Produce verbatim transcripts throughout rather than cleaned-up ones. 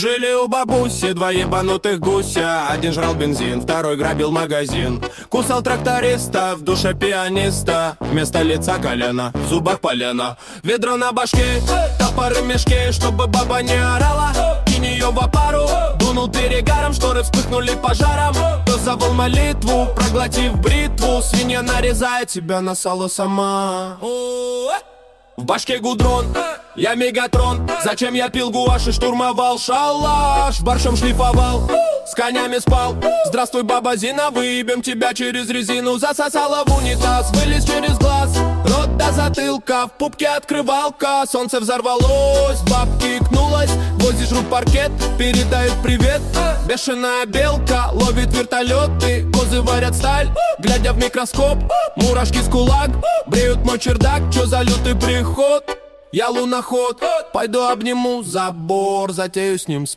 Жили у бабуси два ебанутых гуся. Один жрал бензин, второй грабил магазин. Кусал тракториста, в душе пианиста. Вместо лица колено, в зубах полено. Ведро на башке, топоры в мешке. Чтобы баба не орала, кинь ее в опару. Дунул перегаром, шторы вспыхнули пожаром. Пес завыл молитву, проглотив бритву. Свинья нарезает себя на сало сама. В башке гудрон, я мегатрон. Зачем я пил гуашь и штурмовал шалаш? Борщом шлифовал, с конями спал. Здравствуй, баба Зина, выебем тебя через резину. Засосала в унитаз, вылез через глаз. Рот до затылка, в пупке открывалка. Солнце взорвалось, бабки икнулась. Гвозди жрут паркет, передают привет. Бешеная белка ловит вертолеты. Козы варят сталь, глядя в микроскоп. Мурашки с кулак, бреют мой чердак. Чё за лютый приход? Я луноход, пойду обниму забор. Затею с ним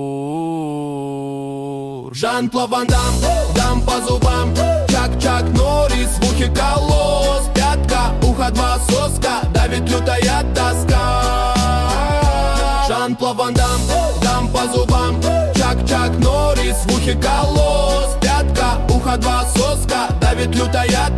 спор. Жан-Клод Ван Дам, дам по зубам. Чак-Чак Норрис, в ухе колос. Пятка, ухо два соска, давит лютая тоска. Жан-Клод Ван Дам, дам по зубам. Чак-Чак Норрис, в ухе колос. Пятка, ухо два соска, давит лютая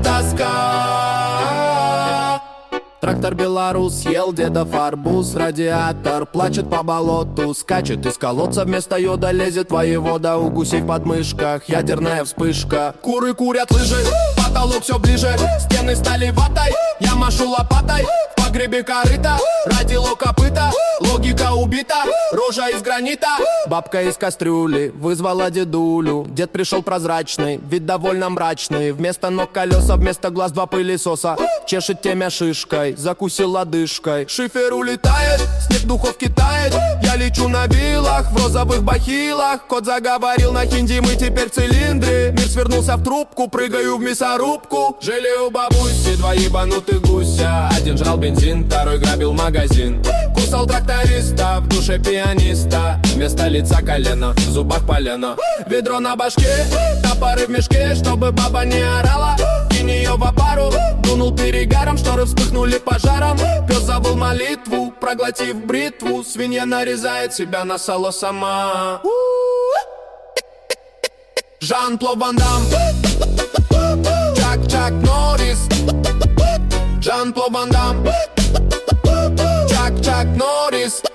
тоска. Трактор белорус съел дедов арбуз. Радиатор плачет по болоту. Скачет из колодца, вместо йода лезет воевода. У гусей в подмышках ядерная вспышка. Куры курят лыжи, потолок все ближе. Стены стали ватой, я машу лопатой. В погребе корыта, родило копыта. Логика убита, рожа из гранита. Бабка из кастрюли вызвала дедулю. Дед пришел прозрачный, вид довольно мрачный. Вместо ног колеса, вместо глаз два пылесоса. Чешет темя шишкой, закусил лодыжкой. Шифер улетает, снег в духовке тает. Я лечу на вилах, в розовых бахилах. Кот заговорил на хинди, мы теперь в цилиндре. Мир свернулся в трубку, прыгаю в мясорубку. Жили у бабуси два ебанутых гуся. Один жрал бензин, второй грабил магазин. Кусал тракториста, в душе пианиста. Вместо лица колено, в зубах полено. Ведро на башке, топоры в мешке. Чтобы баба не орала, кинь ее в опару. Дунул перегаром, шторы вспыхнули пожаром. Пес забыл молитву, проглотив бритву. Свинья нарезает себя на сало сама. Жан-Клод Ван Дам, Чак-Чак Норрис. Жан-Клод Ван Дам, Чак-Чак Норрис.